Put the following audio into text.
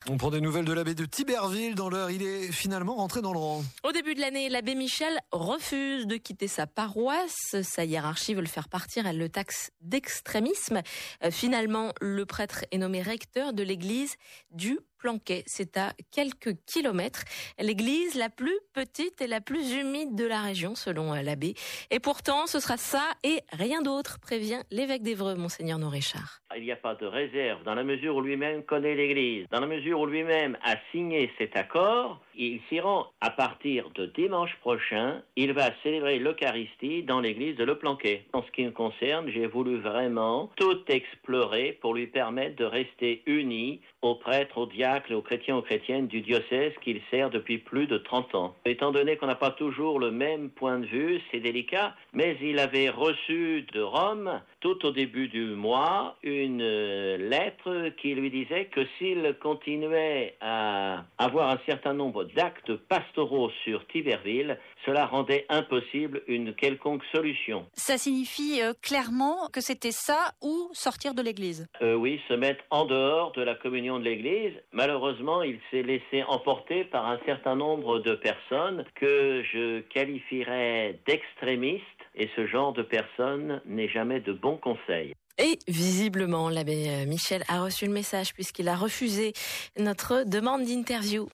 On prend des nouvelles de l'abbé de Tiberville. Dans l'heure, il est finalement rentré dans le rang. Au début de l'année, l'abbé Michel refuse de quitter sa paroisse. Sa hiérarchie veut le faire partir. Elle le taxe d'extrémisme. Finalement, le prêtre est nommé recteur de l'église du Planquet. C'est à quelques kilomètres. L'église la plus petite et la plus humide de la région, selon l'abbé. Et pourtant, ce sera ça et rien d'autre, prévient l'évêque d'Évreux, Monseigneur Noréchard. Il n'y a pas de réserve dans la mesure où lui-même connaît l'église. Dans la mesure où lui-même a signé cet accord, il s'y rend. À partir de dimanche prochain, il va célébrer l'Eucharistie dans l'église de Le Planquet. En ce qui me concerne, j'ai voulu vraiment tout explorer pour lui permettre de rester uni aux prêtres, aux diacres, aux chrétiens, aux chrétiennes du diocèse qu'il sert depuis plus de 30 ans. Étant donné qu'on n'a pas toujours le même point de vue, c'est délicat, mais il avait reçu de Rome, tout au début du mois, une lettre qui lui disait que s'il continuait à avoir un certain nombre d'actes pastoraux sur Tiberville, cela rendait impossible une quelconque solution. Ça signifie clairement que c'était ça ou sortir de l'église. Oui, se mettre en dehors de la communion de l'église. Malheureusement, il s'est laissé emporter par un certain nombre de personnes que je qualifierais d'extrémistes, et ce genre de personnes n'est jamais de bon conseil. Et visiblement, l'abbé Michel a reçu le message puisqu'il a refusé notre demande d'interview.